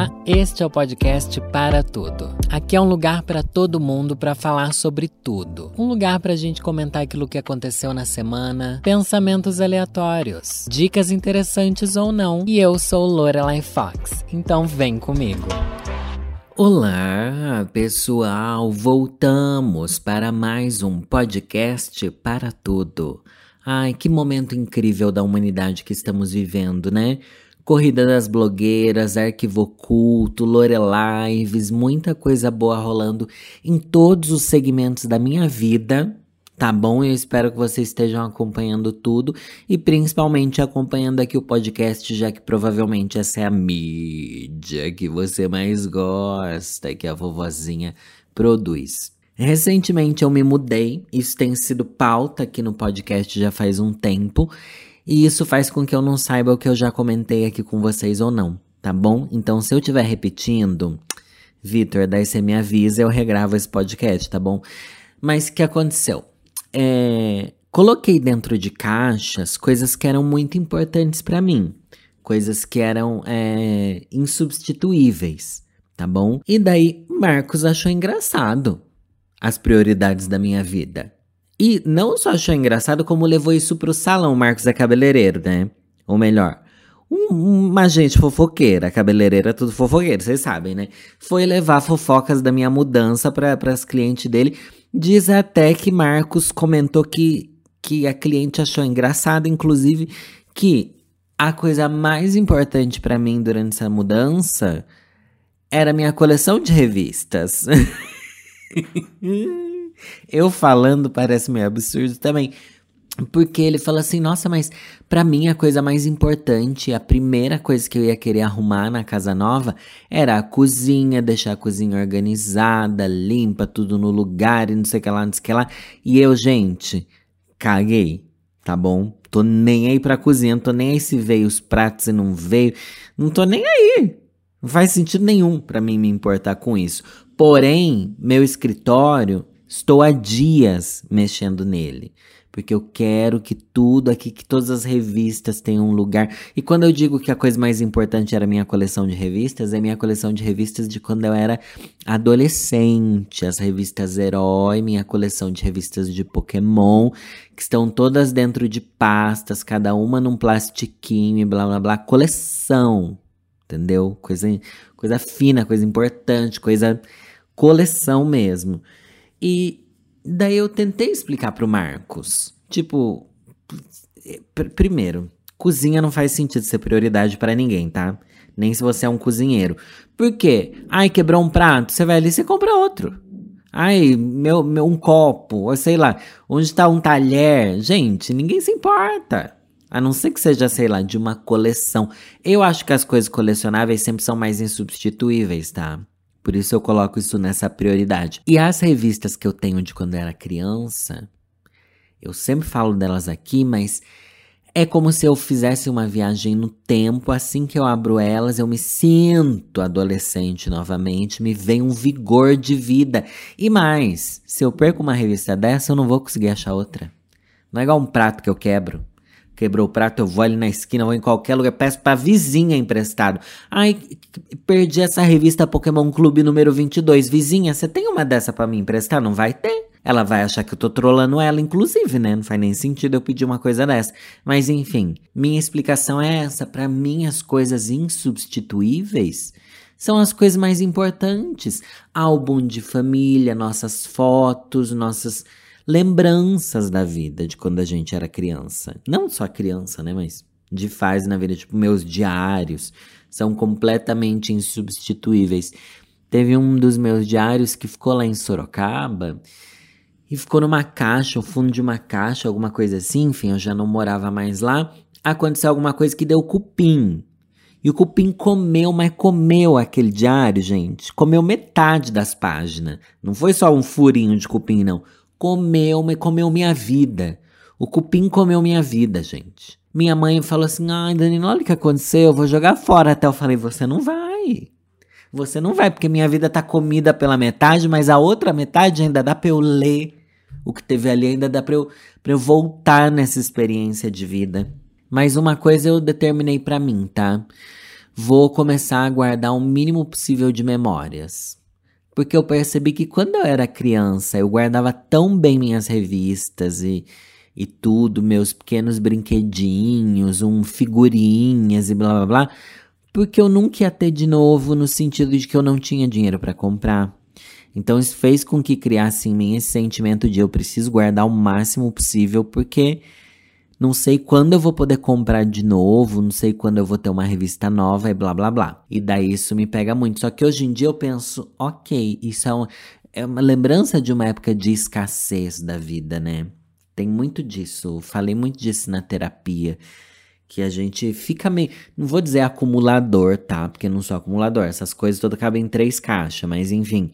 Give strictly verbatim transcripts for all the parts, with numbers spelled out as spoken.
Olá, este é o podcast Para Tudo. Aqui é um lugar para todo mundo para falar sobre tudo. Um lugar para a gente comentar aquilo que aconteceu na semana, pensamentos aleatórios, dicas interessantes ou não. E eu sou Lorelai Fox, então vem comigo. Olá, pessoal! Voltamos para mais um podcast Para Tudo. Ai, que momento incrível da humanidade que estamos vivendo, né? Corrida das blogueiras, arquivo oculto, Lorelives, muita coisa boa rolando em todos os segmentos da minha vida, tá bom? Eu espero que vocês estejam acompanhando tudo e principalmente acompanhando aqui o podcast, já que provavelmente essa é a mídia que você mais gosta, que a vovozinha produz. Recentemente eu me mudei, isso tem sido pauta aqui no podcast já faz um tempo, e isso faz com que eu não saiba o que eu já comentei aqui com vocês ou não, tá bom? Então se eu estiver repetindo, Vitor, daí você me avisa e eu regravo esse podcast, tá bom? Mas o que aconteceu? É, coloquei dentro de caixas coisas que eram muito importantes pra mim, coisas que eram é, insubstituíveis, tá bom? E daí Marcos achou engraçado as prioridades da minha vida. E não só achou engraçado, como levou isso pro salão. Marcos é cabeleireiro, né? Ou melhor, um, uma gente fofoqueira. Cabeleireiro é tudo fofoqueiro, vocês sabem, né? Foi levar fofocas da minha mudança para as clientes dele. Diz até que Marcos comentou que, que a cliente achou engraçado, inclusive, que a coisa mais importante para mim durante essa mudança era a minha coleção de revistas. Eu falando parece meio absurdo também, porque ele fala assim, nossa, mas pra mim a coisa mais importante, a primeira coisa que eu ia querer arrumar na casa nova era a cozinha, deixar a cozinha organizada, limpa, tudo no lugar e não sei o que lá, não sei o que lá. E eu, gente, caguei, tá bom? Tô nem aí pra cozinha, não tô nem aí se veio os pratos e não veio, não tô nem aí. Não faz sentido nenhum pra mim me importar com isso. Porém, meu escritório, estou há dias mexendo nele, porque eu quero que tudo aqui, que todas as revistas tenham um lugar. E quando eu digo que a coisa mais importante era a minha coleção de revistas, é minha coleção de revistas de quando eu era adolescente. As revistas Herói, minha coleção de revistas de Pokémon, que estão todas dentro de pastas, cada uma num plastiquinho e blá blá blá. Coleção, entendeu? Coisa, coisa fina, coisa importante, coisa coleção mesmo. E daí eu tentei explicar pro Marcos, tipo, pr- primeiro, cozinha não faz sentido ser prioridade pra ninguém, tá? Nem se você é um cozinheiro. Por quê? Ai, quebrou um prato, você vai ali e você compra outro. Ai, meu, meu, um copo, ou sei lá, onde tá um talher? Gente, ninguém se importa. A não ser que seja, sei lá, de uma coleção. Eu acho que as coisas colecionáveis sempre são mais insubstituíveis, tá? Por isso eu coloco isso nessa prioridade. E as revistas que eu tenho de quando eu era criança, eu sempre falo delas aqui, mas é como se eu fizesse uma viagem no tempo. Assim que eu abro elas, eu me sinto adolescente novamente, me vem um vigor de vida. E mais, se eu perco uma revista dessa, eu não vou conseguir achar outra. Não é igual um prato que eu quebro. Quebrou o prato, eu vou ali na esquina, vou em qualquer lugar, peço pra vizinha emprestado. Ai, perdi essa revista Pokémon Clube número vinte e dois. Vizinha, você tem uma dessa pra me emprestar? Não vai ter. Ela vai achar que eu tô trolando ela, inclusive, né? Não faz nem sentido eu pedir uma coisa dessa. Mas enfim, minha explicação é essa. Pra mim, as coisas insubstituíveis são as coisas mais importantes. Álbum de família, nossas fotos, nossas lembranças da vida de quando a gente era criança. Não só criança, né? Mas de fase na vida. Tipo, meus diários são completamente insubstituíveis. Teve um dos meus diários que ficou lá em Sorocaba e ficou numa caixa, o fundo de uma caixa, alguma coisa assim. Enfim, eu já não morava mais lá. Aconteceu alguma coisa que deu cupim. E o cupim comeu, mas comeu aquele diário, gente. Comeu metade das páginas. Não foi só um furinho de cupim, não. Comeu, mas comeu minha vida. O cupim comeu minha vida, gente. Minha mãe falou assim, ai, Danilo, olha o que aconteceu, eu vou jogar fora. Até eu falei, você não vai. Você não vai, porque minha vida tá comida pela metade, mas a outra metade ainda dá pra eu ler. O que teve ali ainda dá pra eu, pra eu voltar nessa experiência de vida. Mas uma coisa eu determinei pra mim, tá? vou começar a guardar o mínimo possível de memórias. Porque eu percebi que quando eu era criança, eu guardava tão bem minhas revistas e, e tudo, meus pequenos brinquedinhos, um figurinhas e blá blá blá, porque eu nunca ia ter de novo no sentido de que eu não tinha dinheiro para comprar. Então isso fez com que criasse em mim esse sentimento de eu preciso guardar o máximo possível, porque não sei quando eu vou poder comprar de novo, não sei quando eu vou ter uma revista nova e blá blá blá. E daí isso me pega muito. Só que hoje em dia eu penso, ok, isso é, um, é uma lembrança de uma época de escassez da vida, né? Tem muito disso, falei muito disso na terapia. Que a gente fica meio, não vou dizer acumulador, tá? Porque eu não sou acumulador, essas coisas todas cabem em três caixas, mas enfim.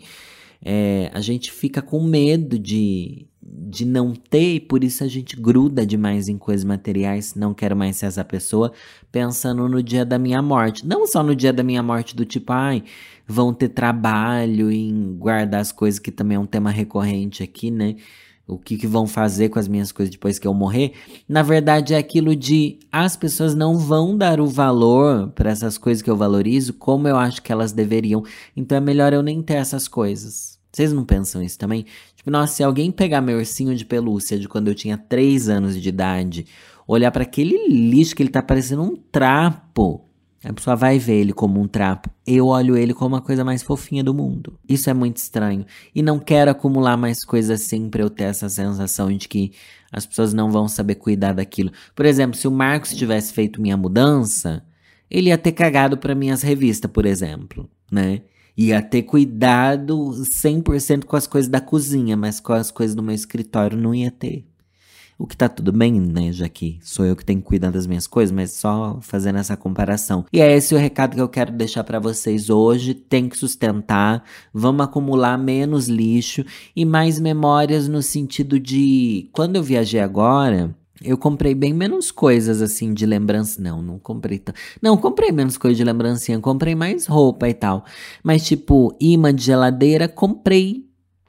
É, a gente fica com medo de, de não ter e por isso a gente gruda demais em coisas materiais, não quero mais ser essa pessoa, pensando no dia da minha morte. Não só no dia da minha morte do tipo, ai, vão ter trabalho em guardar as coisas, que também é um tema recorrente aqui, né? O que, que vão fazer com as minhas coisas depois que eu morrer? Na verdade é aquilo de as pessoas não vão dar o valor para essas coisas que eu valorizo como eu acho que elas deveriam. Então é melhor eu nem ter essas coisas. Vocês não pensam isso também? Tipo, nossa, se alguém pegar meu ursinho de pelúcia de quando eu tinha três anos de idade, olhar para aquele lixo que ele tá parecendo um trapo, a pessoa vai ver ele como um trapo. Eu olho ele como a coisa mais fofinha do mundo. Isso é muito estranho. E não quero acumular mais coisas assim pra eu ter essa sensação de que as pessoas não vão saber cuidar daquilo. Por exemplo, se o Marcos tivesse feito minha mudança, ele ia ter cagado pra minhas revistas, por exemplo, né? Ia ter cuidado cem por cento com as coisas da cozinha, mas com as coisas do meu escritório não ia ter. O que tá tudo bem, né, já que sou eu que tenho que cuidar das minhas coisas, mas só fazendo essa comparação. E é esse o recado que eu quero deixar pra vocês hoje, tem que sustentar, vamos acumular menos lixo e mais memórias no sentido de, quando eu viajei agora, eu comprei bem menos coisas assim de lembrança, não, não comprei tanto, não, comprei menos coisa de lembrancinha, comprei mais roupa e tal, mas tipo, imã de geladeira, comprei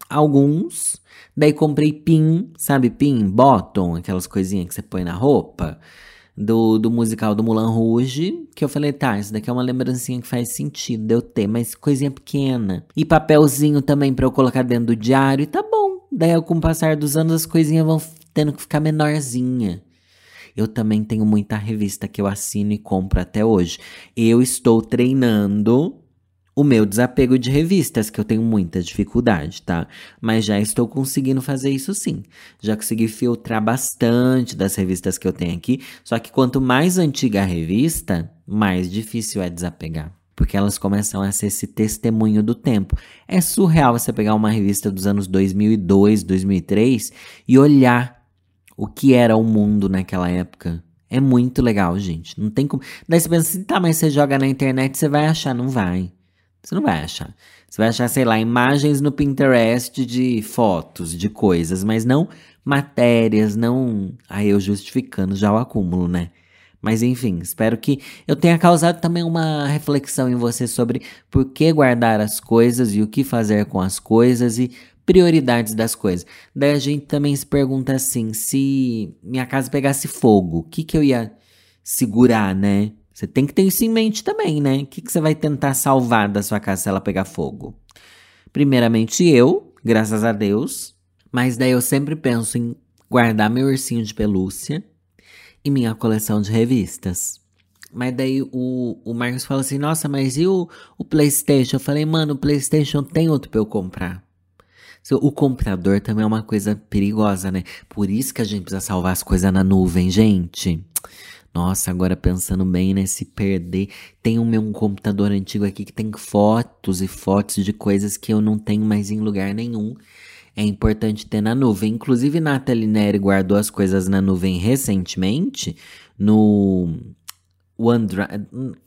alguns. Daí comprei pin, sabe pin? Bottom, aquelas coisinhas que você põe na roupa. Do, do musical do Moulin Rouge. Que eu falei, tá, isso daqui é uma lembrancinha que faz sentido de eu ter. Mas coisinha pequena. E papelzinho também pra eu colocar dentro do diário. E tá bom. Daí com o passar dos anos as coisinhas vão tendo que ficar menorzinha. Eu também tenho muita revista que eu assino e compro até hoje. Eu estou treinando o meu desapego de revistas, que eu tenho muita dificuldade, tá? Mas já estou conseguindo fazer isso sim. Já consegui filtrar bastante das revistas que eu tenho aqui. Só que quanto mais antiga a revista, mais difícil é desapegar. Porque elas começam a ser esse testemunho do tempo. É surreal você pegar uma revista dos anos dois mil e dois, dois mil e três e olhar o que era o mundo naquela época. É muito legal, gente. Não tem como... Daí você pensa assim, tá, mas você joga na internet, você vai achar. Não vai. Você não vai achar. Você vai achar, sei lá, imagens no Pinterest de fotos, de coisas, mas não matérias, não... Aí eu justificando já o acúmulo, né? Mas enfim, espero que eu tenha causado também uma reflexão em você sobre por que guardar as coisas e o que fazer com as coisas e prioridades das coisas. Daí a gente também se pergunta assim, se minha casa pegasse fogo, o que que eu ia segurar, né? Você tem que ter isso em mente também, né? O que, que você vai tentar salvar da sua casa se ela pegar fogo? Primeiramente eu, graças a Deus. Mas daí eu sempre penso em guardar meu ursinho de pelúcia e minha coleção de revistas. Mas daí o, o Marcos fala assim, nossa, mas e o, o PlayStation? Eu falei, mano, o PlayStation tem outro pra eu comprar. O computador também é uma coisa perigosa, né? Por isso que a gente precisa salvar as coisas na nuvem, gente. Nossa, agora pensando bem, né, se perder, tem um meu um computador antigo aqui que tem fotos e fotos de coisas que eu não tenho mais em lugar nenhum. É importante ter na nuvem. Inclusive, Nathalie Neri guardou as coisas na nuvem recentemente no OneDrive,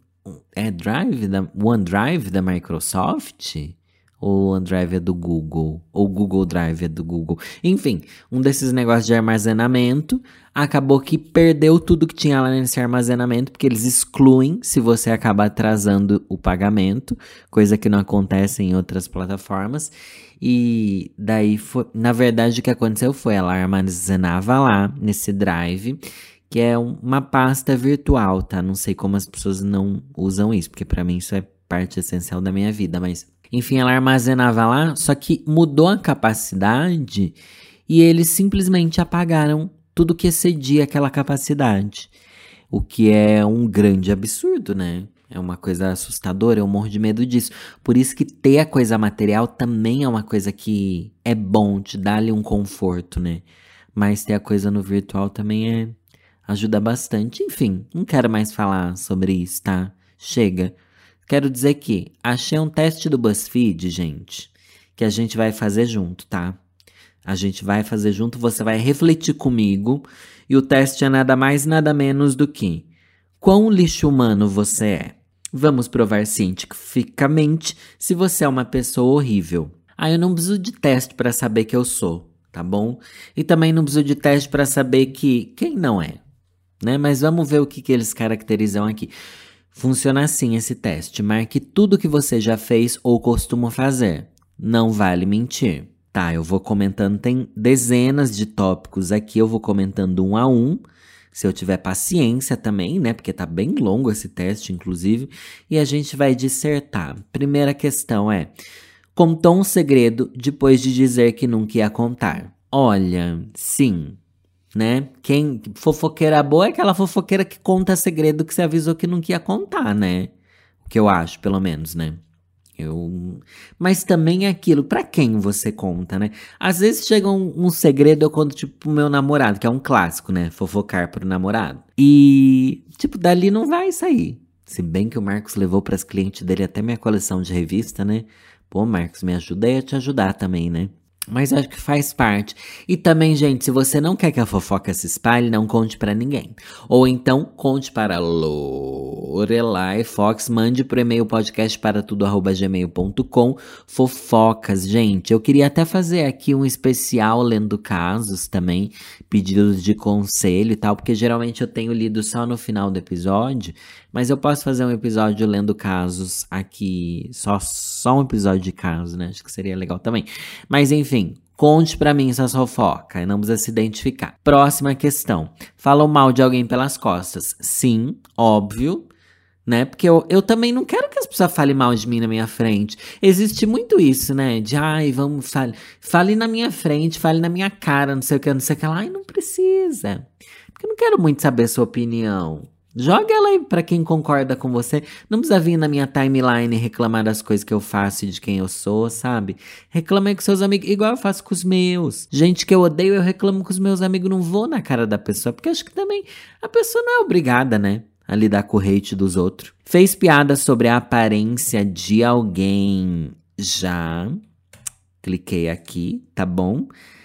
é Drive da OneDrive da Microsoft? Ou o OneDrive é do Google, ou o Google Drive é do Google. Enfim, um desses negócios de armazenamento, acabou que perdeu tudo que tinha lá nesse armazenamento, porque eles excluem se você acabar atrasando o pagamento, coisa que não acontece em outras plataformas. E daí, foi, na verdade, o que aconteceu foi, ela armazenava lá, nesse Drive, que é um- uma pasta virtual, tá? Não sei como as pessoas não usam isso, porque pra mim isso é parte essencial da minha vida, mas... Enfim, ela armazenava lá, só que mudou a capacidade e eles simplesmente apagaram tudo que excedia aquela capacidade. O que é um grande absurdo, né? É uma coisa assustadora, eu morro de medo disso. Por isso que ter a coisa material também é uma coisa que é bom, te dá ali um conforto, né? Mas ter a coisa no virtual também é ajuda bastante. Enfim, não quero mais falar sobre isso, tá? Chega. Quero dizer que achei um teste do BuzzFeed, gente, que a gente vai fazer junto, tá? A gente vai fazer junto, você vai refletir comigo. E o teste é nada mais, nada menos do que: quão lixo humano você é? Vamos provar cientificamente se você é uma pessoa horrível. Ah, eu não preciso de teste pra saber que eu sou, tá bom? E também não preciso de teste pra saber que quem não é, né? Mas vamos ver o que, que eles caracterizam aqui. Funciona assim esse teste. Marque tudo que você já fez ou costuma fazer. Não vale mentir. Tá, eu vou comentando, tem dezenas de tópicos aqui, eu vou comentando um a um, se eu tiver paciência também, né, porque tá bem longo esse teste, inclusive, e a gente vai dissertar. Primeira questão é: contou um segredo depois de dizer que nunca ia contar? Olha, sim, né, quem, fofoqueira boa é aquela fofoqueira que conta segredo que você avisou que nunca ia contar, né, o que eu acho, pelo menos, né. Eu... Mas também é aquilo, pra quem você conta, né? Às vezes chega um, um segredo, eu conto, tipo, pro meu namorado, que é um clássico, né? Fofocar pro namorado. E, tipo, dali não vai sair. Se bem que o Marcos levou pras clientes dele até minha coleção de revista, né? Pô, Marcos, me ajuda aí a te ajudar também, né? Mas acho que faz parte. E também, gente, se você não quer que a fofoca se espalhe, não conte pra ninguém. Ou então, conte para Lorelai Fox, mande pro e-mail podcast para tudo arroba gmail ponto com. Fofocas, gente. Eu queria até fazer aqui um especial lendo casos também, pedidos de conselho e tal, porque geralmente eu tenho lido só no final do episódio, mas eu posso fazer um episódio lendo casos aqui, só, só um episódio de casos, né? Acho que seria legal também. Mas enfim, conte pra mim sua fofoca, não precisa se identificar. Próxima questão. Falam mal de alguém pelas costas? Sim, óbvio, né? Porque eu, eu também não quero que as pessoas falem mal de mim na minha frente. Existe muito isso, né? De, ai, vamos, fale, fale na minha frente, fale na minha cara, não sei o que, não sei o que lá. Ai, não precisa. Porque eu não quero muito saber a sua opinião. Joga ela aí pra quem concorda com você. Não precisa vir na minha timeline reclamar das coisas que eu faço e de quem eu sou, sabe? Reclama aí com seus amigos, igual eu faço com os meus. Gente que eu odeio, eu reclamo com os meus amigos. Não vou na cara da pessoa, porque acho que também a pessoa não é obrigada, né, a lidar com o hate dos outros. Fez piada sobre a aparência de alguém? Já. Cliquei aqui, tá bom?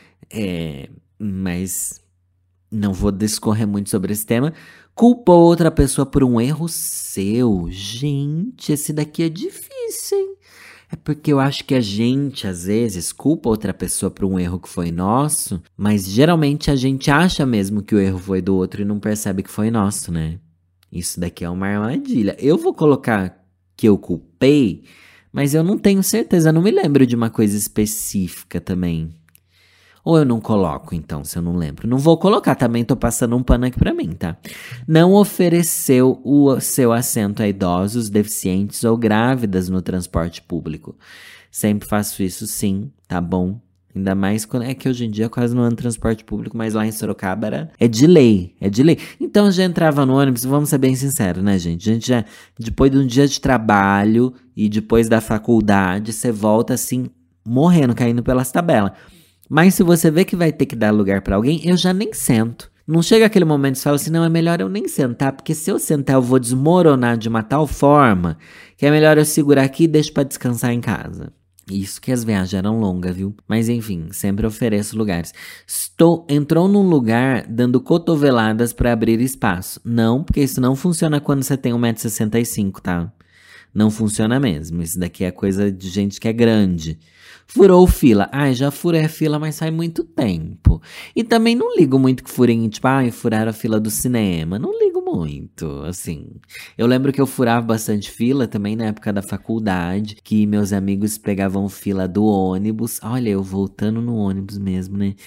É, mas não vou discorrer muito sobre esse tema. Culpou outra pessoa por um erro seu? Gente, esse daqui é difícil, hein? É porque eu acho que a gente, às vezes, culpa outra pessoa por um erro que foi nosso, mas geralmente a gente acha mesmo que o erro foi do outro e não percebe que foi nosso, né? Isso daqui é uma armadilha. Eu vou colocar que eu culpei, mas eu não tenho certeza, não me lembro de uma coisa específica também. Ou eu não coloco, então, se eu não lembro. Não vou colocar, também tô passando um pano aqui pra mim, tá? Não ofereceu o seu assento a idosos, deficientes ou grávidas no transporte público. Sempre faço isso, sim, tá bom? Ainda mais quando é que hoje em dia eu quase não ando no transporte público, mas lá em Sorocaba era, é de lei, é de lei. Então eu já entrava no ônibus, vamos ser bem sinceros, né, gente? A gente já, depois de um dia de trabalho e depois da faculdade, você volta assim, morrendo, caindo pelas tabelas. Mas se você vê que vai ter que dar lugar pra alguém, eu já nem sento. Não chega aquele momento que você fala assim, não, é melhor eu nem sentar, porque se eu sentar eu vou desmoronar de uma tal forma que é melhor eu segurar aqui e deixo pra descansar em casa. Isso que as viagens eram longas, viu? Mas enfim, sempre ofereço lugares. Estou, entrou num lugar dando cotoveladas pra abrir espaço. Não, porque isso não funciona quando você tem um metro e sessenta e cinco, tá? Não funciona mesmo. Isso daqui é coisa de gente que é grande. Furou fila. Ai, já furei a fila, mas faz muito tempo. E também não ligo muito que furem, tipo, ai, furaram a fila do cinema. Não ligo muito, assim. Eu lembro que eu furava bastante fila também na época da faculdade, que meus amigos pegavam fila do ônibus. Olha, eu voltando no ônibus mesmo, né?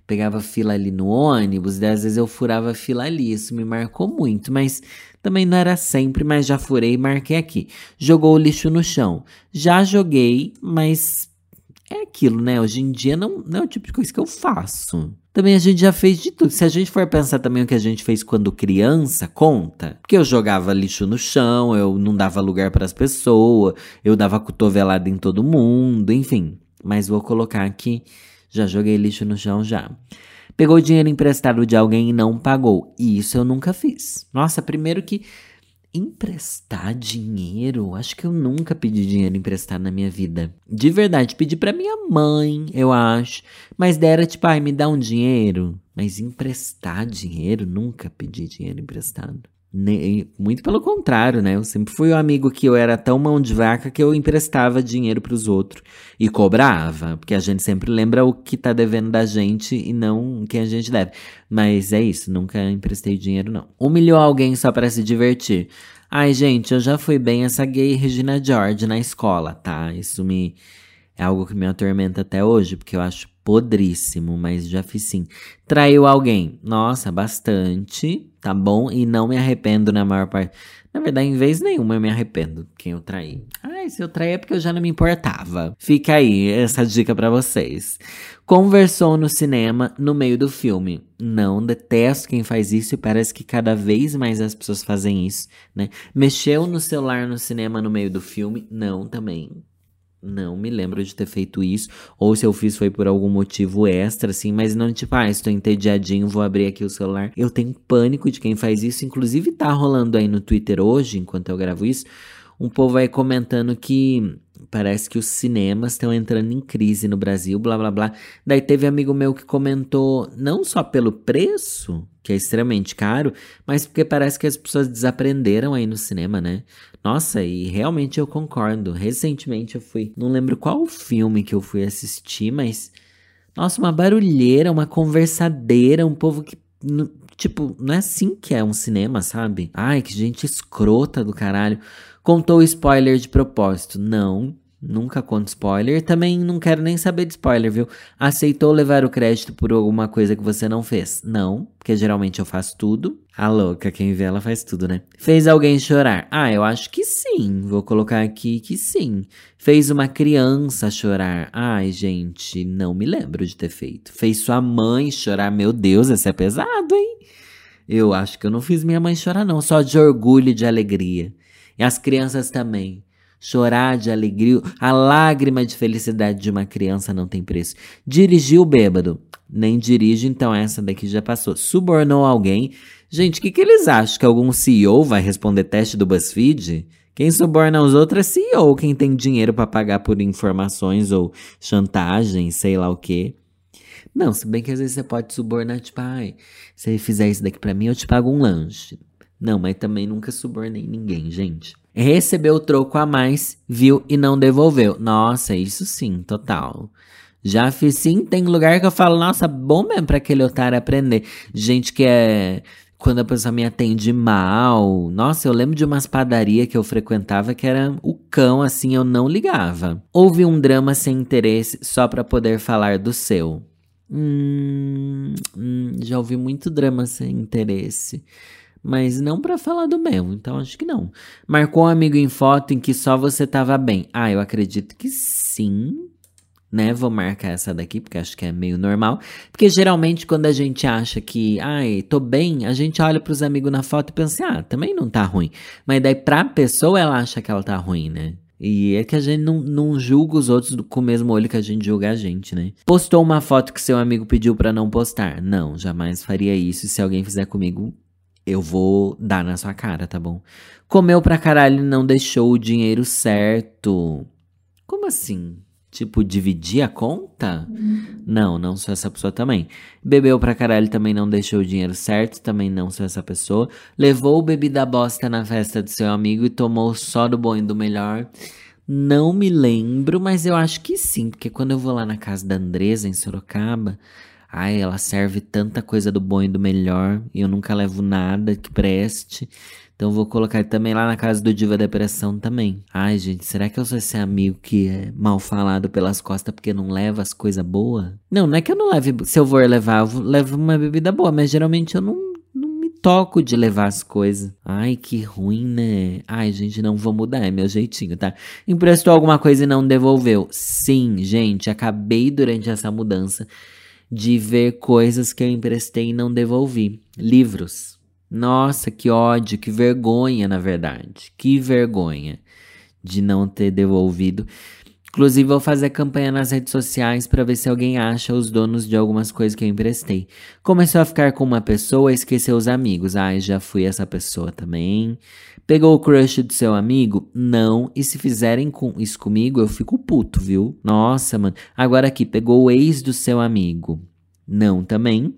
pegava fila ali no ônibus, daí às vezes eu furava fila ali, isso me marcou muito, mas também não era sempre, mas já furei e marquei aqui. Jogou o lixo no chão. Já joguei, mas é aquilo, né? Hoje em dia não, não é o tipo de coisa que eu faço. Também a gente já fez de tudo. Se a gente for pensar também o que a gente fez quando criança, conta. Porque eu jogava lixo no chão, eu não dava lugar para as pessoas, eu dava cotovelada em todo mundo, enfim. Mas vou colocar aqui, já joguei lixo no chão já. Pegou dinheiro emprestado de alguém e não pagou. E isso eu nunca fiz. Nossa, primeiro que emprestar dinheiro? Acho que eu nunca pedi dinheiro emprestado na minha vida. De verdade, pedi pra minha mãe, eu acho. Mas dera tipo, ai, me dá um dinheiro. Mas emprestar dinheiro? Nunca pedi dinheiro emprestado. Ne- Muito pelo contrário, né? Eu sempre fui o amigo que eu era tão mão de vaca que eu emprestava dinheiro pros outros. E cobrava, porque a gente sempre lembra o que tá devendo da gente e não quem a gente deve. Mas é isso, nunca emprestei dinheiro, não. Humilhou alguém só pra se divertir. Ai, gente, eu já fui bem essa gay Regina George na escola, tá? Isso me... é algo que me atormenta até hoje, porque eu acho podríssimo, mas já fiz sim. Traiu alguém? Nossa, bastante, tá bom? E não me arrependo na maior parte. Na verdade, em vez nenhuma eu me arrependo quem eu traí. Ai, se eu traí é porque eu já não me importava. Fica aí essa dica pra vocês. Conversou no cinema no meio do filme. Não, detesto quem faz isso e parece que cada vez mais as pessoas fazem isso, né? Mexeu no celular no cinema no meio do filme? Não, também. Não me lembro de ter feito isso, ou se eu fiz foi por algum motivo extra, assim, mas não tipo, ah, estou entediadinho, vou abrir aqui o celular. Eu tenho pânico de quem faz isso, inclusive tá rolando aí no Twitter hoje, enquanto eu gravo isso, um povo aí comentando que parece que os cinemas estão entrando em crise no Brasil, blá blá blá. Daí teve amigo meu que comentou, não só pelo preço, que é extremamente caro, mas porque parece que as pessoas desaprenderam aí no cinema, né? Nossa, e realmente eu concordo. Recentemente eu fui, não lembro qual filme que eu fui assistir, mas nossa, uma barulheira, uma conversadeira, um povo que, n- tipo, não é assim que é um cinema, sabe? Ai, que gente escrota do caralho. Contou spoiler de propósito. Não, nunca conto spoiler. Também não quero nem saber de spoiler, viu? Aceitou levar o crédito por alguma coisa que você não fez? Não, porque geralmente eu faço tudo. A louca, quem vê ela faz tudo, né? Fez alguém chorar? Ah, eu acho que sim. Vou colocar aqui que sim. Fez uma criança chorar? Ai, gente, não me lembro de ter feito. Fez sua mãe chorar? Meu Deus, esse é pesado, hein? Eu acho que eu não fiz minha mãe chorar, não. Só de orgulho e de alegria. E as crianças também. Chorar de alegria. A lágrima de felicidade de uma criança não tem preço. Dirigiu bêbado? Nem dirige, então essa daqui já passou. Subornou alguém? Gente, o que, que eles acham? Que algum C E O vai responder teste do BuzzFeed? Quem suborna os outros é C E O, quem tem dinheiro pra pagar por informações ou chantagem, sei lá o quê. Não, se bem que às vezes você pode subornar, tipo, ai, se você fizer isso daqui pra mim, eu te pago um lanche. Não, mas também nunca subornei ninguém, gente. Recebeu o troco a mais, viu e não devolveu. Nossa, isso sim, total. Já fiz sim, tem lugar que eu falo, nossa, bom mesmo pra aquele otário aprender. Gente que é... Quando a pessoa me atende mal. Nossa, eu lembro de umas padarias que eu frequentava que era o cão, assim, eu não ligava. Houve um drama sem interesse só pra poder falar do seu. Hum, hum, já ouvi muito drama sem interesse. Mas não pra falar do meu, então acho que não. Marcou um amigo em foto em que só você tava bem. Ah, eu acredito que sim. Né, vou marcar essa daqui, porque acho que é meio normal. Porque geralmente quando a gente acha que, ai, tô bem, a gente olha pros amigos na foto e pensa, ah, também não tá ruim. Mas daí pra pessoa ela acha que ela tá ruim, né? E é que a gente não, não julga os outros do- com o mesmo olho que a gente julga a gente, né? Postou uma foto que seu amigo pediu pra não postar. Não, jamais faria isso. E se alguém fizer comigo, eu vou dar na sua cara, tá bom? Comeu pra caralho e não deixou o dinheiro certo. Como assim? Tipo, dividir a conta? Não, não sou essa pessoa também. Bebeu pra caralho, também não deixou o dinheiro certo, também não sou essa pessoa. Levou bebida bosta na festa do seu amigo e tomou só do bom e do melhor. Não me lembro, mas eu acho que sim, porque quando eu vou lá na casa da Andresa, em Sorocaba, ai, ela serve tanta coisa do bom e do melhor, e eu nunca levo nada que preste. Então vou colocar ele também lá na casa do Diva Depressão também. Ai, gente, será que eu sou esse amigo que é mal falado pelas costas porque não leva as coisas boas? Não, não é que eu não leve. Se eu for levar, eu levo uma bebida boa, mas geralmente eu não, não me toco de levar as coisas. Ai, que ruim, né? Ai, gente, não vou mudar, é meu jeitinho, tá? Emprestou alguma coisa e não devolveu. Sim, gente, acabei durante essa mudança de ver coisas que eu emprestei e não devolvi. Livros. Nossa, que ódio, que vergonha, na verdade. Que vergonha de não ter devolvido. Inclusive, vou fazer campanha nas redes sociais para ver se alguém acha os donos de algumas coisas que eu emprestei. Começou a ficar com uma pessoa e esqueceu os amigos. Ai, já fui essa pessoa também. Pegou o crush do seu amigo? Não. E se fizerem com isso comigo, eu fico puto, viu? Nossa, mano. Agora aqui, pegou o ex do seu amigo? Não, também.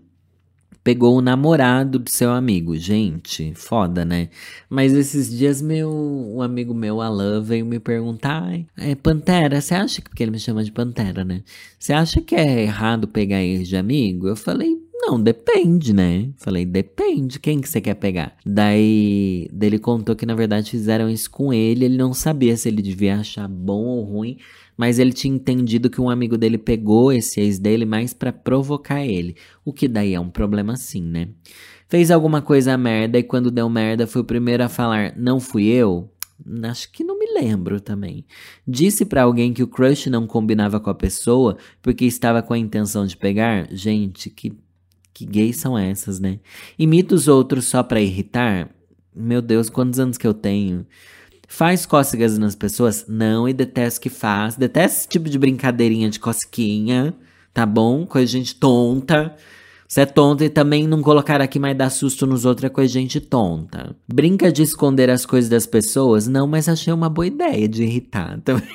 Pegou o namorado do seu amigo. Gente, foda, né? Mas esses dias, meu, um amigo meu, Alan, veio me perguntar: Ai, é, Pantera, você acha que... Porque ele me chama de Pantera, né? Você acha que é errado pegar ex de amigo? Eu falei: não, depende, né? Falei: depende, quem que você quer pegar? Daí, daí ele contou que, na verdade, fizeram isso com ele. Ele não sabia se ele devia achar bom ou ruim. Mas ele tinha entendido que um amigo dele pegou esse ex dele mais pra provocar ele. O que daí é um problema sim, né? Fez alguma coisa merda e quando deu merda foi o primeiro a falar: não fui eu? Acho que não me lembro também. Disse pra alguém que o crush não combinava com a pessoa porque estava com a intenção de pegar? Gente, que, que gays são essas, né? Imita os outros só pra irritar? Meu Deus, quantos anos que eu tenho? Faz cócegas nas pessoas? Não, e detesto que faz. Detesto esse tipo de brincadeirinha de cosquinha, tá bom? Coisa de gente tonta. Você é tonta e também não colocar aqui mais dar susto nos outros é coisa de gente tonta. Brinca de esconder as coisas das pessoas? Não, mas achei uma boa ideia de irritar também.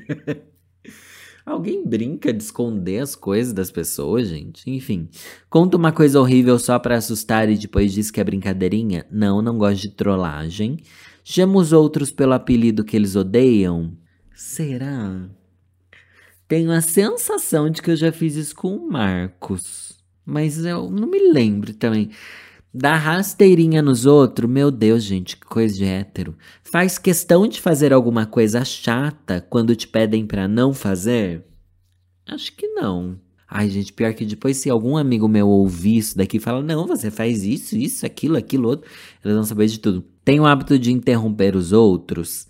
Alguém brinca de esconder as coisas das pessoas, gente? Enfim. Conta uma coisa horrível só pra assustar e depois diz que é brincadeirinha? Não, não gosto de trollagem. Chama os outros pelo apelido que eles odeiam? Será? Tenho a sensação de que eu já fiz isso com o Marcos. Mas eu não me lembro também. Dar rasteirinha nos outros? Meu Deus, gente, que coisa de hétero. Faz questão de fazer alguma coisa chata quando te pedem pra não fazer? Acho que não. Ai, gente, pior que depois se algum amigo meu ouvir isso daqui e fala: não, você faz isso, isso, aquilo, aquilo, outro, eles vão saber de tudo. Tem o hábito de interromper os outros?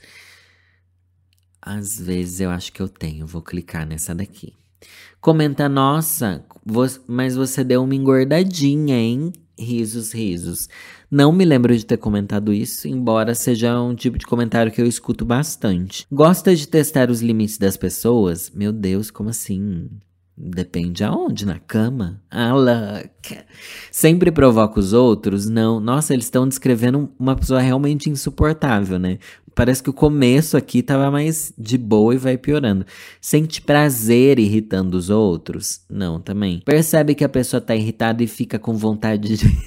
Às vezes eu acho que eu tenho, vou clicar nessa daqui. Comenta: nossa, mas você deu uma engordadinha, hein? Risos, risos. Não me lembro de ter comentado isso, embora seja um tipo de comentário que eu escuto bastante. Gosta de testar os limites das pessoas? Meu Deus, como assim? Depende aonde, na cama? Ah, louca. Sempre provoca os outros? Não. Nossa, eles estão descrevendo uma pessoa realmente insuportável, né? Parece que o começo aqui tava mais de boa e vai piorando. Sente prazer irritando os outros? Não, também. Percebe que a pessoa tá irritada e fica com vontade de...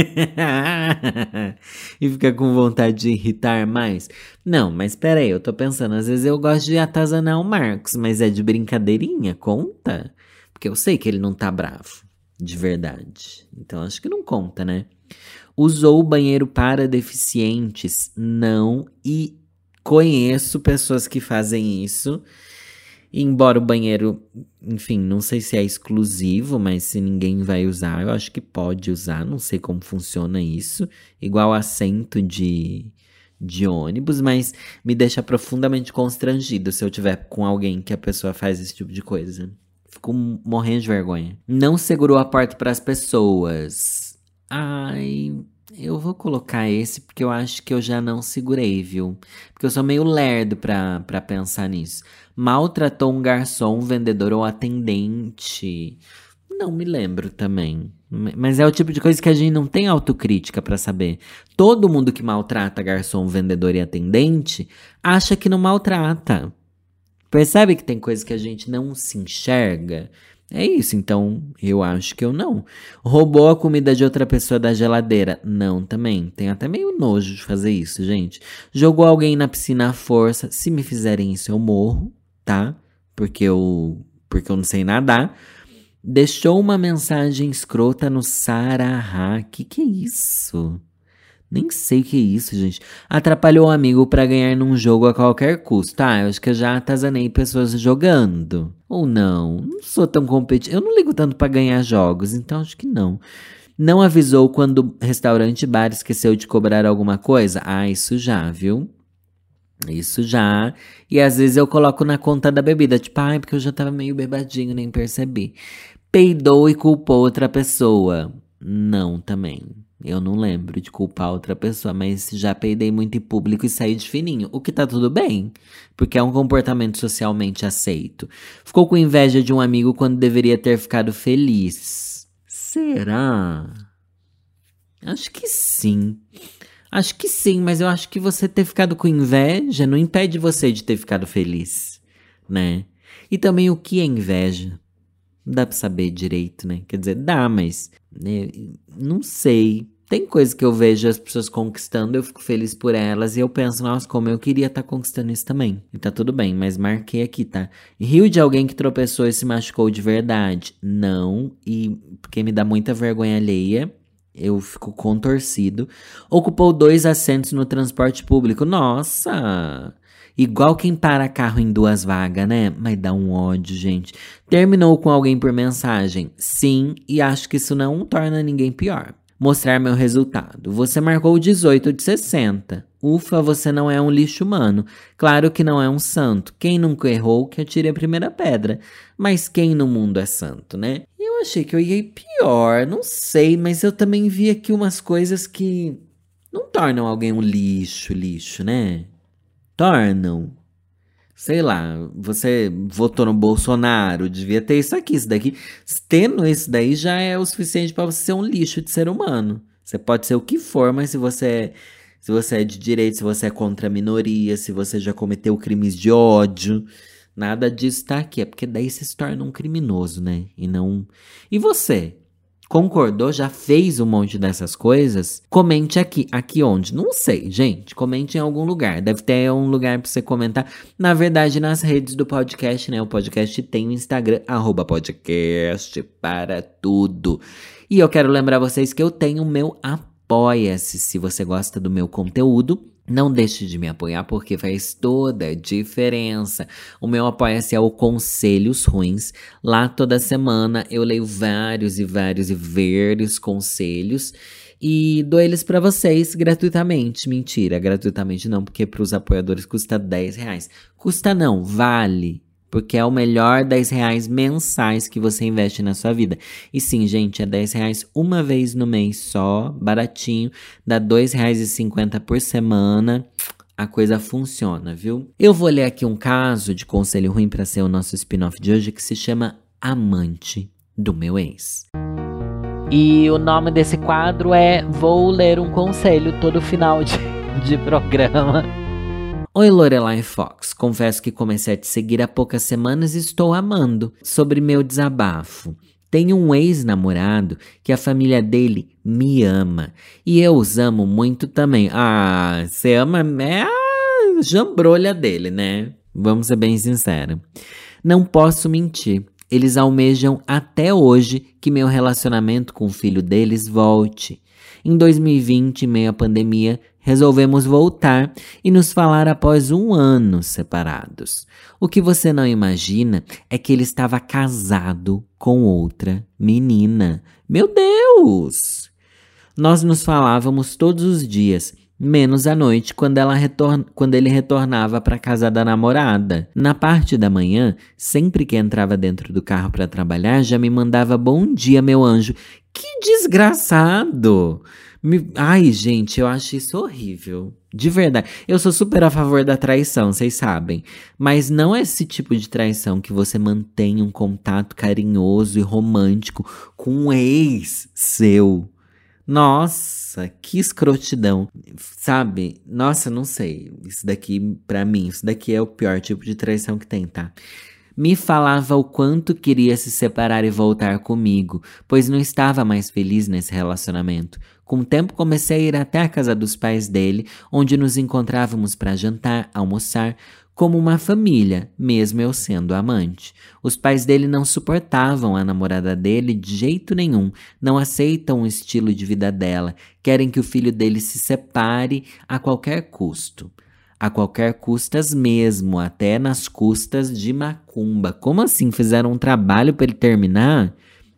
e fica com vontade de irritar mais? Não, mas peraí, eu tô pensando. Às vezes eu gosto de atazanar o Marcos, mas é de brincadeirinha? Conta? Porque eu sei que ele não tá bravo, de verdade. Então acho que não conta, né? Usou o banheiro para deficientes? Não. E conheço pessoas que fazem isso. Embora o banheiro, enfim, não sei se é exclusivo, mas se ninguém vai usar, eu acho que pode usar. Não sei como funciona isso. Igual assento de, de ônibus, mas me deixa profundamente constrangido se eu tiver com alguém que a pessoa faz esse tipo de coisa. Fico morrendo de vergonha. Não segurou a porta para as pessoas. Ai, eu vou colocar esse porque eu acho que eu já não segurei, viu? Porque eu sou meio lerdo pra, pra pensar nisso. Maltratou um garçom, vendedor ou atendente? Não me lembro também. Mas é o tipo de coisa que a gente não tem autocrítica pra saber. Todo mundo que maltrata garçom, vendedor e atendente acha que não maltrata. Percebe que tem coisas que a gente não se enxerga? É isso, então eu acho que eu não. Roubou a comida de outra pessoa da geladeira? Não, também. Tenho até meio nojo de fazer isso, gente. Jogou alguém na piscina à força? Se me fizerem isso, eu morro, tá? Porque eu, porque eu não sei nadar. Deixou uma mensagem escrota no Sarahá. Que que é isso? Nem sei o que é isso, gente. Atrapalhou o amigo pra ganhar num jogo a qualquer custo. Ah, eu acho que eu já atazanei pessoas jogando. Ou não, não sou tão competitivo. Eu não ligo tanto pra ganhar jogos, então acho que não. Não avisou quando o restaurante bar esqueceu de cobrar alguma coisa? Ah, isso já, viu? Isso já. E às vezes eu coloco na conta da bebida. Tipo, ai, porque eu já tava meio bebadinho, nem percebi. Peidou e culpou outra pessoa. Não, também. Eu não lembro de culpar outra pessoa, mas já peidei muito em público e saí de fininho. O que tá tudo bem, porque é um comportamento socialmente aceito. Ficou com inveja de um amigo quando deveria ter ficado feliz. Será? Acho que sim. Acho que sim, mas eu acho que você ter ficado com inveja não impede você de ter ficado feliz, né? E também o que é inveja? Não dá pra saber direito, né? Quer dizer, dá, mas né, não sei. Tem coisas que eu vejo as pessoas conquistando, eu fico feliz por elas e eu penso, nossa, como eu queria estar conquistando isso também. E tá tudo bem, mas marquei aqui, tá? Rio de alguém que tropeçou e se machucou de verdade? Não, e porque me dá muita vergonha alheia. Eu fico contorcido. Ocupou dois assentos no transporte público. Nossa! Igual quem para carro em duas vagas, né? Mas dá um ódio, gente. Terminou com alguém por mensagem? Sim, e acho que isso não torna ninguém pior. Mostrar meu resultado. Você marcou dezoito de sessenta. Ufa, você não é um lixo humano. Claro que não é um santo. Quem nunca errou, que atire a primeira pedra. Mas quem no mundo é santo, né? Eu achei que eu ia ir pior, não sei, mas eu também vi aqui umas coisas que não tornam alguém um lixo, lixo, né? Tornam. Sei lá, você votou no Bolsonaro, devia ter isso aqui, isso daqui. Tendo isso daí já é o suficiente pra você ser um lixo de ser humano. Você pode ser o que for, mas se você é, se você é de direita, se você é contra a minoria, se você já cometeu crimes de ódio, nada disso tá aqui. É porque daí você se torna um criminoso, né? E não. E você? Concordou? Já fez um monte dessas coisas? Comente aqui. Aqui onde? Não sei, gente. Comente em algum lugar. Deve ter um lugar pra você comentar. Na verdade, nas redes do podcast, né? O podcast tem o Instagram, arroba podcast para tudo. E eu quero lembrar vocês que eu tenho o meu Apoia-se. Se você gosta do meu conteúdo, não deixe de me apoiar porque faz toda a diferença. O meu Apoia-se é o Conselhos Ruins. Lá toda semana eu leio vários e vários e vários conselhos e dou eles pra vocês gratuitamente. Mentira, gratuitamente não, porque pros apoiadores custa dez reais. Custa não, vale. Porque é o melhor dez reais mensais que você investe na sua vida. E sim, gente, é dez reais uma vez no mês só, baratinho. Dá dois reais e cinquenta por semana. A coisa funciona, viu? Eu vou ler aqui um caso de conselho ruim para ser o nosso spin-off de hoje, que se chama Amante do Meu Ex. E o nome desse quadro é Vou Ler um Conselho todo final de, de programa. Oi, Lorelai Fox. Confesso que comecei a te seguir há poucas semanas e estou amando. Sobre meu desabafo. Tenho um ex-namorado que a família dele me ama. E eu os amo muito também. Ah, você ama... É a jambrolha dele, né? Vamos ser bem sinceros. Não posso mentir. Eles almejam até hoje que meu relacionamento com o filho deles volte. Em dois mil e vinte, em meio à pandemia, resolvemos voltar e nos falar após um ano separados. O que você não imagina é que ele estava casado com outra menina. Meu Deus! Nós nos falávamos todos os dias, menos à noite, quando, ela retor- quando ele retornava para a casa da namorada. Na parte da manhã, sempre que entrava dentro do carro para trabalhar, já me mandava bom dia, meu anjo. Que desgraçado! Me... Ai, gente, eu acho isso horrível. De verdade. Eu sou super a favor da traição, vocês sabem. Mas não é esse tipo de traição que você mantém um contato carinhoso e romântico com um ex seu. Nossa, que escrotidão. Sabe? Nossa, não sei. Isso daqui, pra mim, isso daqui é o pior tipo de traição que tem, tá? Me falava o quanto queria se separar e voltar comigo, pois não estava mais feliz nesse relacionamento. Com o tempo comecei a ir até a casa dos pais dele, onde nos encontrávamos para jantar, almoçar, como uma família, mesmo eu sendo amante. Os pais dele não suportavam a namorada dele de jeito nenhum, não aceitam o estilo de vida dela, querem que o filho dele se separe a qualquer custo. A qualquer custas mesmo, até nas custas de macumba. Como assim? Fizeram um trabalho para ele terminar?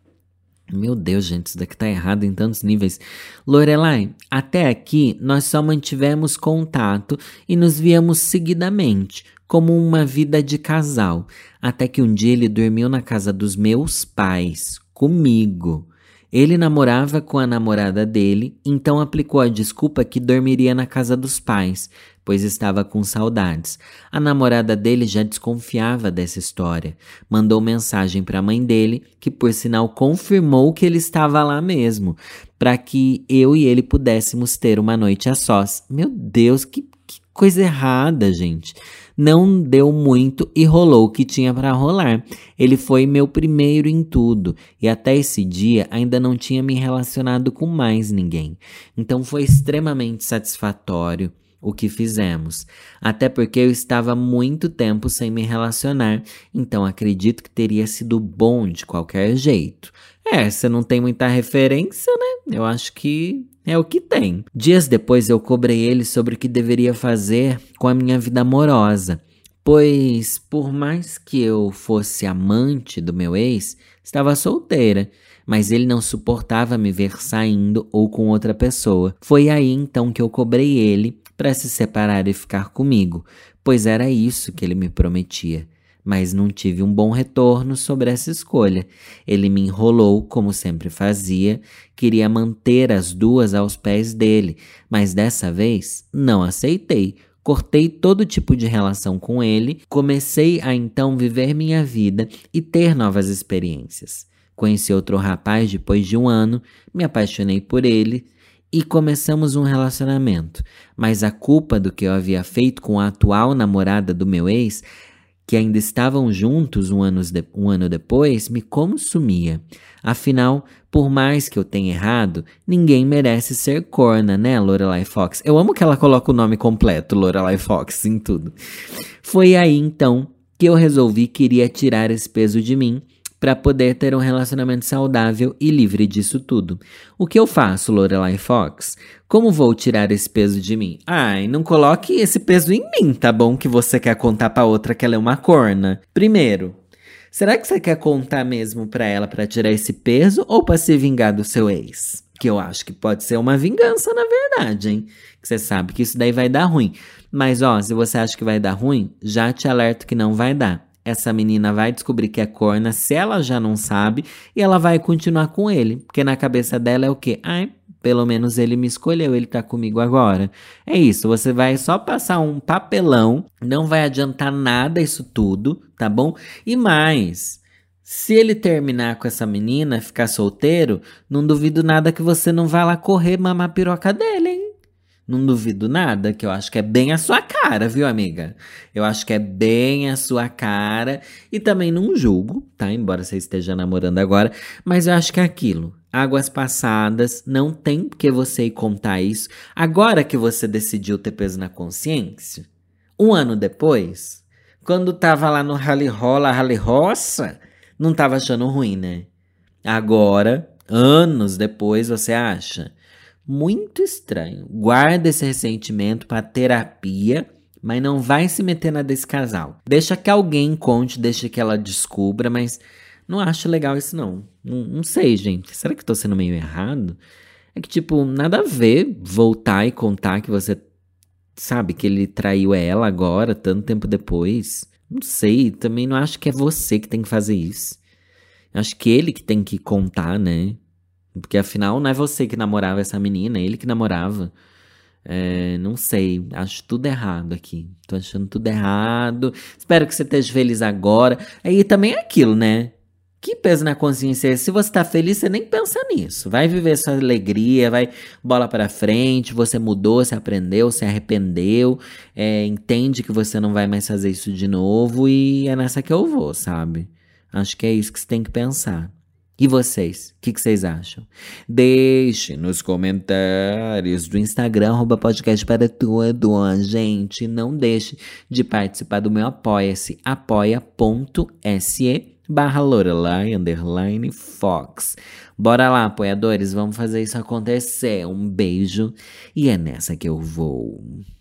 Meu Deus, gente, isso daqui tá errado em tantos níveis. Lorelai, até aqui nós só mantivemos contato e nos víamos seguidamente, como uma vida de casal. Até que um dia ele dormiu na casa dos meus pais, comigo. Ele namorava com a namorada dele, então aplicou a desculpa que dormiria na casa dos pais, pois estava com saudades. A namorada dele já desconfiava dessa história. Mandou mensagem para a mãe dele, que por sinal confirmou que ele estava lá mesmo, para que eu e ele pudéssemos ter uma noite a sós. Meu Deus, que, que coisa errada, gente. Não deu muito e rolou o que tinha para rolar. Ele foi meu primeiro em tudo e até esse dia ainda não tinha me relacionado com mais ninguém. Então foi extremamente satisfatório o que fizemos. Até porque eu estava muito tempo sem me relacionar, então acredito que teria sido bom de qualquer jeito. É, você não tem muita referência, né? Eu acho que é o que tem. Dias depois eu cobrei ele sobre o que deveria fazer com a minha vida amorosa, pois por mais que eu fosse amante do meu ex, estava solteira, mas ele não suportava me ver saindo ou com outra pessoa. Foi aí então que eu cobrei ele para se separar e ficar comigo, pois era isso que ele me prometia. Mas não tive um bom retorno sobre essa escolha. Ele me enrolou, como sempre fazia, queria manter as duas aos pés dele, mas dessa vez não aceitei. Cortei todo tipo de relação com ele, comecei a então viver minha vida e ter novas experiências. Conheci outro rapaz depois de um ano, me apaixonei por ele e começamos um relacionamento. Mas a culpa do que eu havia feito com a atual namorada do meu ex, que ainda estavam juntos um ano, de, um ano depois, me consumia. Afinal, por mais que eu tenha errado, ninguém merece ser corna, né, Lorelai Fox? Eu amo que ela coloca o nome completo, Lorelai Fox, em tudo. Foi aí, então, que eu resolvi que iria tirar esse peso de mim para poder ter um relacionamento saudável e livre disso tudo. O que eu faço, Lorelai Fox? Como vou tirar esse peso de mim? Ai, não coloque esse peso em mim, tá bom? Que você quer contar pra outra que ela é uma corna. Primeiro, será que você quer contar mesmo pra ela pra tirar esse peso ou pra se vingar do seu ex? Que eu acho que pode ser uma vingança, na verdade, hein? Que você sabe que isso daí vai dar ruim. Mas, ó, se você acha que vai dar ruim, já te alerto que não vai dar. Essa menina vai descobrir que é corna se ela já não sabe e ela vai continuar com ele. Porque na cabeça dela é o quê? Ai, pelo menos ele me escolheu, ele tá comigo agora. É isso, você vai só passar um papelão, não vai adiantar nada isso tudo, tá bom? E mais, se ele terminar com essa menina, ficar solteiro, não duvido nada que você não vá lá correr mamar a piroca dele, hein? Não duvido nada, que eu acho que é bem a sua cara, viu, amiga? Eu acho que é bem a sua cara. E também não julgo, tá? Embora você esteja namorando agora. Mas eu acho que é aquilo. Águas passadas, não tem que você ir contar isso. Agora que você decidiu ter peso na consciência, um ano depois, quando tava lá no rally rola, rally roça, não tava achando ruim, né? Agora, anos depois, você acha muito estranho. Guarda esse ressentimento para terapia, mas não vai se meter na desse casal. Deixa que alguém conte, deixa que ela descubra, mas não acho legal isso não. Não, não sei, gente. Será que eu tô sendo meio errado? É que, tipo, nada a ver voltar e contar que você sabe que ele traiu ela agora, tanto tempo depois. Não sei, também não acho que é você que tem que fazer isso. Acho que ele que tem que contar, né? Porque afinal não é você que namorava essa menina, é ele que namorava. É, não sei, acho tudo errado aqui. Tô achando tudo errado. Espero que você esteja feliz agora. Aí também é aquilo, né? Que peso na consciência é esse? Se você tá feliz, você nem pensa nisso. Vai viver sua alegria, vai bola pra frente. Você mudou, você aprendeu, se arrependeu. É, entende que você não vai mais fazer isso de novo. E é nessa que eu vou, sabe? Acho que é isso que você tem que pensar. E vocês? O que, que vocês acham? Deixe nos comentários do Instagram, arroba podcast para tudo. Gente, não deixe de participar do meu Apoia-se, apoia.se barra Lorelai, underline, Fox. Bora lá, apoiadores, vamos fazer isso acontecer. Um beijo e é nessa que eu vou.